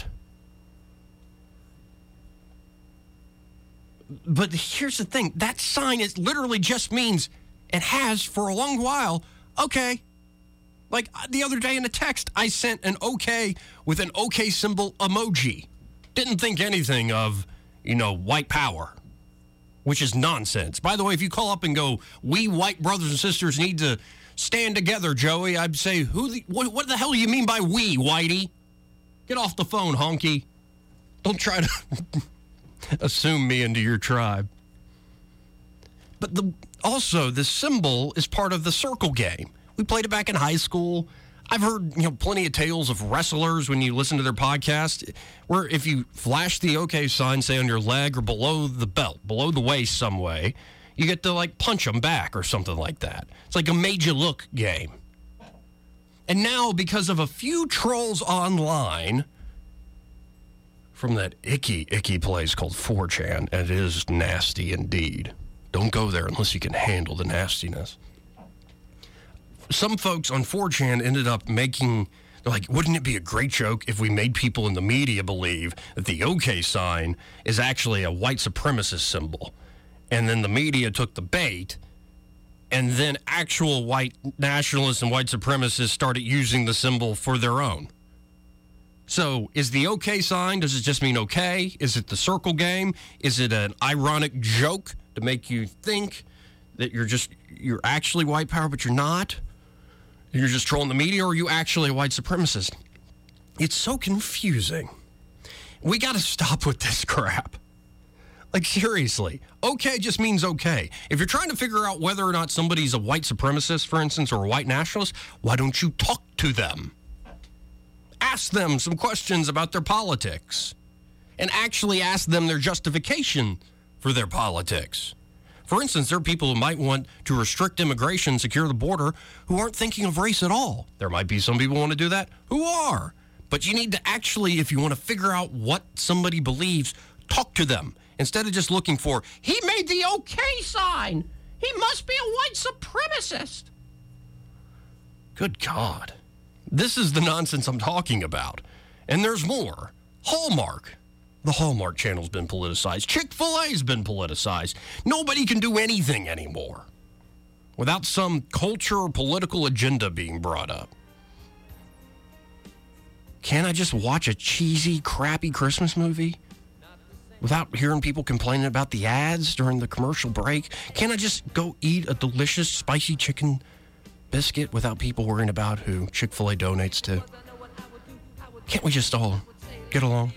But here's the thing. That sign literally just means, and has for a long while, okay. Like the other day in a text, I sent an okay with an OK symbol emoji. Didn't think anything of, white power, which is nonsense. By the way, if you call up and go, we white brothers and sisters need to stand together, Joey, I'd say, what the hell do you mean by we, Whitey? Get off the phone, honky. Don't try to assume me into your tribe. But also, the symbol is part of the circle game. We played it back in high school. I've heard, plenty of tales of wrestlers when you listen to their podcast, where if you flash the OK sign, say on your leg or below the belt, below the waist some way, you get to, punch them back or something like that. It's like a made-you-look game. And now, because of a few trolls online, from that icky place called 4chan, and it is nasty indeed. Don't go there unless you can handle the nastiness. Some folks on 4chan ended up making, like, wouldn't it be a great joke if we made people in the media believe that the OK sign is actually a white supremacist symbol? And then the media took the bait, and then actual white nationalists and white supremacists started using the symbol for their own. So is the OK sign, does it just mean okay? Is it the circle game? Is it an ironic joke to make you think that you're actually white power, but you're not? You're just trolling the media, or are you actually a white supremacist? It's so confusing. We got to stop with this crap. Like, seriously, okay just means okay. If you're trying to figure out whether or not somebody's a white supremacist, for instance, or a white nationalist, why don't you talk to them? Ask them some questions about their politics, and actually ask them their justification for their politics. For instance, there are people who might want to restrict immigration, secure the border, who aren't thinking of race at all. There might be some people who want to do that who are. But you need to actually, if you want to figure out what somebody believes, talk to them. Instead of just looking for, he made the OK sign. He must be a white supremacist. Good God. This is the nonsense I'm talking about. And there's more. Hallmark. The Hallmark Channel's been politicized. Chick-fil-A's been politicized. Nobody can do anything anymore without some culture or political agenda being brought up. Can't I just watch a cheesy, crappy Christmas movie without hearing people complaining about the ads during the commercial break? Can't I just go eat a delicious, spicy chicken biscuit without people worrying about who Chick-fil-A donates to? Can't we just all get along?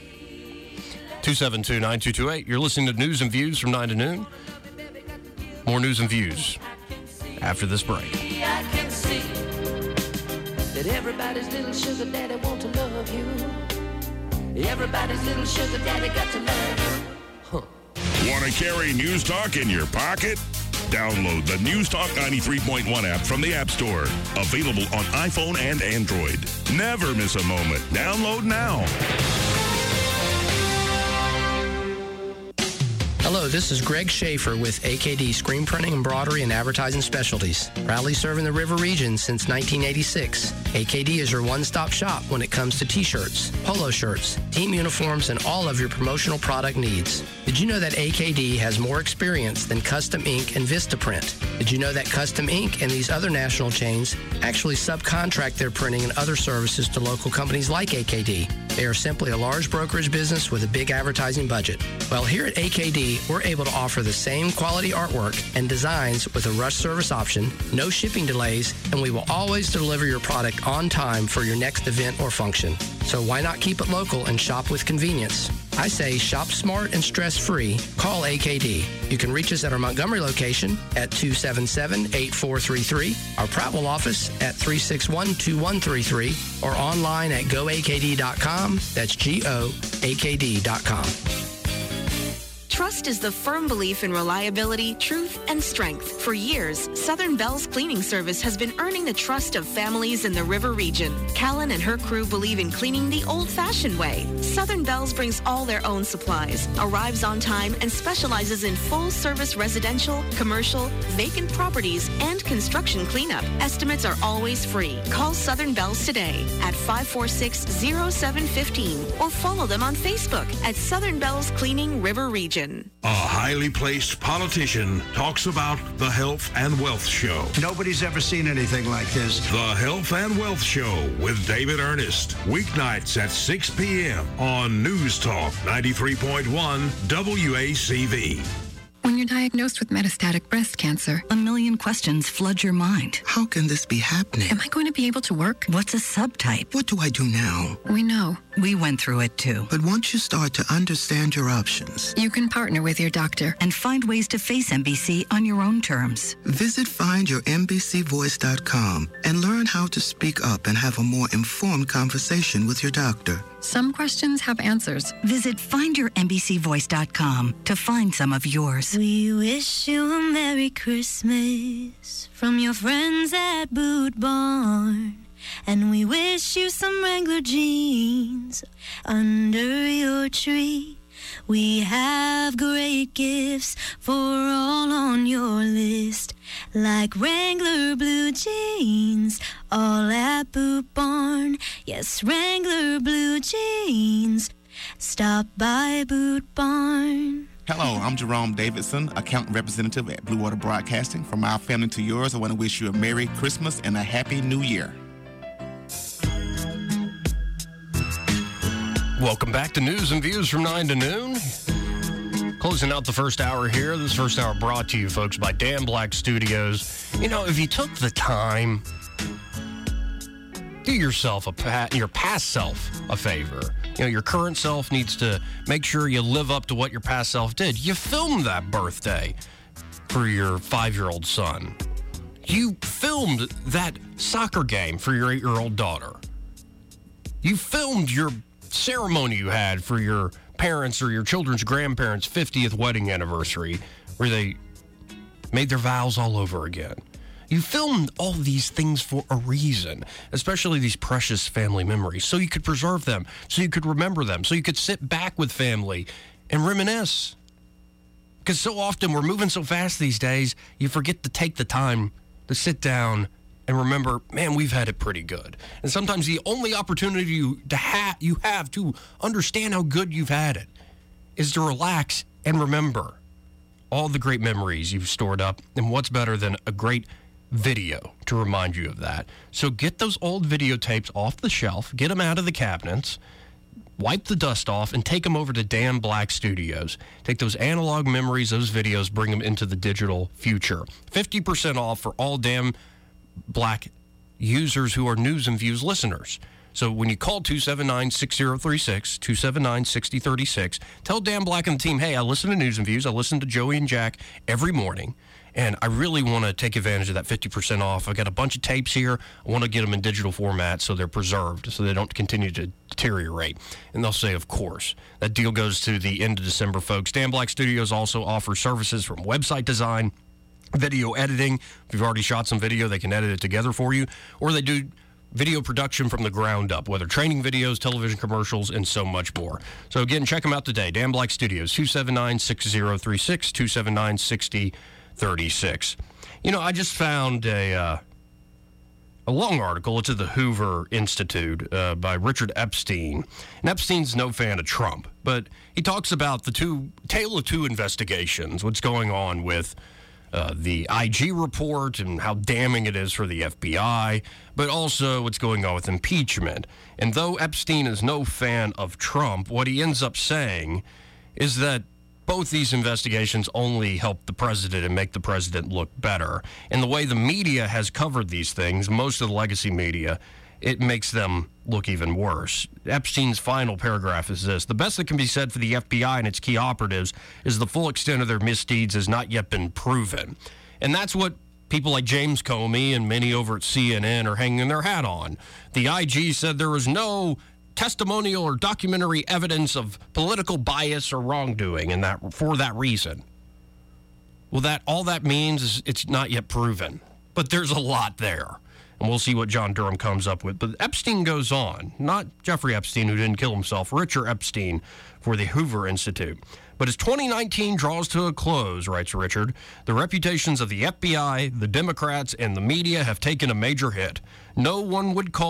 272-9228. You're listening to News and Views from 9 to noon. More news and views after this break. I can see that everybody's little sugar daddy want to love you. Everybody's little sugar daddy got to love you. Want to carry News Talk in your pocket? Download the News Talk 93.1 app from the App Store. Available on iPhone and Android. Never miss a moment. Download now. Hello, this is Greg Schaefer with AKD Screen Printing, Embroidery, and Advertising Specialties. Proudly serving the River region since 1986. AKD is your one-stop shop when it comes to t-shirts, polo shirts, team uniforms, and all of your promotional product needs. Did you know that AKD has more experience than Custom Ink and Vistaprint? Did you know that Custom Ink and these other national chains actually subcontract their printing and other services to local companies like AKD? They are simply a large brokerage business with a big advertising budget. Well, here at AKD, we're able to offer the same quality artwork and designs with a rush service option, no shipping delays, and we will always deliver your product on time for your next event or function. So why not keep it local and shop with convenience? I say shop smart and stress-free. Call AKD. You can reach us at our Montgomery location at 277-8433, our Prattville office at 361-2133, or online at goakd.com. That's GOAKD.com. Trust is the firm belief in reliability, truth, and strength. For years, Southern Bell's cleaning service has been earning the trust of families in the River region. Callan and her crew believe in cleaning the old-fashioned way. Southern Bell's brings all their own supplies, arrives on time, and specializes in full-service residential, commercial, vacant properties, and construction cleanup. Estimates are always free. Call Southern Bell's today at 546-0715 or follow them on Facebook at Southern Bell's Cleaning River Region. A highly placed politician talks about the Health and Wealth Show. Nobody's ever seen anything like this. The Health and Wealth Show with David Ernest. Weeknights at 6 p.m. on News Talk 93.1 WACV. When you're diagnosed with metastatic breast cancer, a million questions flood your mind. How can this be happening? Am I going to be able to work? What's a subtype? What do I do now? We know. We went through it too. But once you start to understand your options, you can partner with your doctor and find ways to face MBC on your own terms. Visit findyourmbcvoice.com and learn how to speak up and have a more informed conversation with your doctor. Some questions have answers. Visit findyourmbcvoice.com to find some of yours. We wish you a Merry Christmas from your friends at Boot Barn. And we wish you some Wrangler jeans under your tree. We have great gifts for all on your list, like Wrangler blue jeans, all at Boot Barn. Yes, Wrangler blue jeans. Stop by Boot Barn. Hello, I'm Jerome Davidson, account representative at Blue Water Broadcasting. From our family to yours, I want to wish you a Merry Christmas and a Happy New Year. Welcome back to News and Views from 9 to noon. Closing out the first hour here. This first hour brought to you, folks, by Dan Black Studios. You know, if you took the time, do yourself your past self a favor. You know, your current self needs to make sure you live up to what your past self did. You filmed that birthday for your 5-year-old son. You filmed that soccer game for your 8-year-old daughter. You filmed your ceremony you had for your parents or your children's grandparents' 50th wedding anniversary, where they made their vows all over again. You filmed all these things for a reason, especially these precious family memories, so you could preserve them, so you could remember them, so you could sit back with family and reminisce. Because so often we're moving so fast these days, you forget to take the time to sit down and remember, man, we've had it pretty good. And sometimes the only opportunity you have to understand how good you've had it is to relax and remember all the great memories you've stored up. And what's better than a great video to remind you of that? So get those old videotapes off the shelf, get them out of the cabinets, wipe the dust off, and take them over to Dan Black Studios. Take those analog memories, those videos, bring them into the digital future. 50% off for all Dan Black users who are News and Views listeners. So when you call 279-6036, 279-6036, tell Dan Black and the team, hey, I listen to News and Views. I listen to Joey and Jack every morning, and I really want to take advantage of that 50% off. I've got a bunch of tapes here. I want to get them in digital format so they're preserved, so they don't continue to deteriorate. And they'll say, of course. That deal goes to the end of December, folks. Dan Black Studios also offers services from website design, video editing. If you've already shot some video, they can edit it together for you. Or they do video production from the ground up, whether training videos, television commercials, and so much more. So again, check them out today. Dan Black Studios, 279-6036, 279-6036. You know, I just found a long article. It's at the Hoover Institute by Richard Epstein. And Epstein's no fan of Trump, but he talks about the tale of two investigations, what's going on with the IG report and how damning it is for the FBI, but also what's going on with impeachment. And though Epstein is no fan of Trump, what he ends up saying is that both these investigations only help the president and make the president look better. And the way the media has covered these things, most of the legacy media, it makes them look even worse. Epstein's final paragraph is this: the best that can be said for the FBI and its key operatives is the full extent of their misdeeds has not yet been proven. And that's what people like James Comey and many over at CNN are hanging their hat on. The IG said there was no testimonial or documentary evidence of political bias or wrongdoing, and that for that reason. Well, all that means is it's not yet proven. But there's a lot there. And we'll see what John Durham comes up with. But Epstein goes on, not Jeffrey Epstein, who didn't kill himself, Richard Epstein for the Hoover Institute. But as 2019 draws to a close, writes Richard, the reputations of the FBI, the Democrats, and the media have taken a major hit. No one would call